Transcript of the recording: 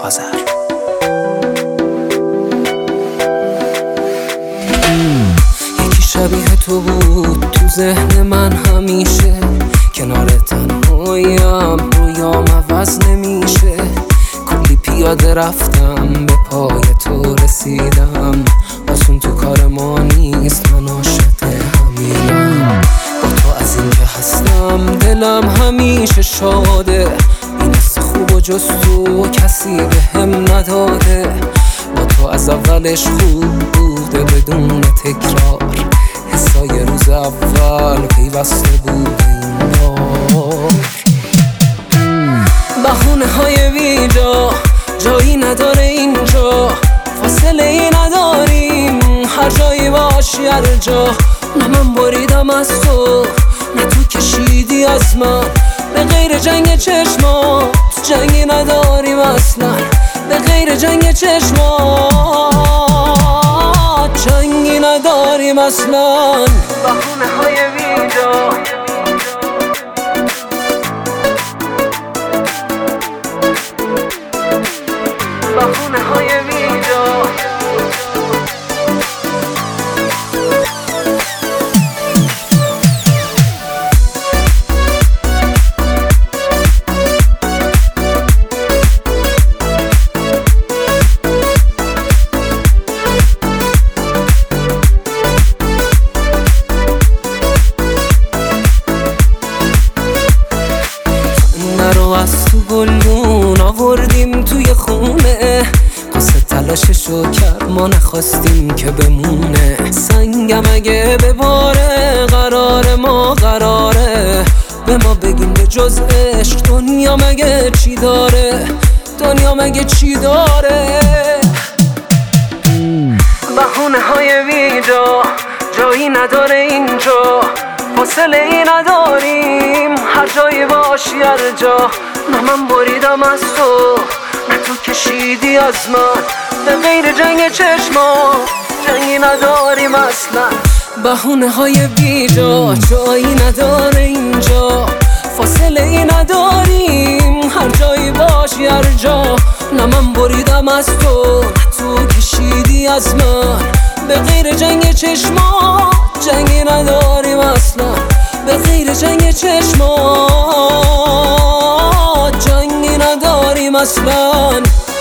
آذر. یکی شبیه تو بود تو ذهن من همیشه، کنار تنهاییم رویام عوض نمیشه. کلی پیاده رفتم به پای تو رسیدم، آسون تو کار ما نیست، من عاشق همینم. با تو از این که هستم دلم همیشه شاده، این حس خوب و جز تو کسی به هم نداده. با تو از اولش خوب بوده بدون تکرار، حسای روز اول پیوسته بوده این بار. بهونه های بیجا جایی نداره اینجا، فاصله ای نداریم هر جایی باشی هر جا. نه من بریدم از تو نه تو کشیدی از من، به غیر جنگ چشمات جنگی نداریم اصلا، به غیر جنگ چشمات جنگی نداریم اصلا. بهونه های بیجا بهونه های بیجا نرو از تو گلدون آوردیم توی خونه، قصه تلاششو کرد ما نخواستیم که بمونه. سنگم اگه بباره قرار ما قراره، به ما بگیم به جز عشق دنیا مگه چی داره، دنیا مگه چی داره. بهونه های بیجا جایی نداره اینجا، فاصله ای نداریم هر جایی باشی هر جا. نه من بریدم از تو نه تو کشیدی از من، به غیر جنگ چشمات جنگی نداریم اصلا. بهونه های بیجا جایی نداره اینجا، فاصله ای نداریم هر جایی باشی هر جا. نه من بریدم از تو نه تو کشیدی از من، به غیر جنگ چشمات جنگی نداریم اصلا، به غیر جنگ چشمات جنگی نداریم اصلا.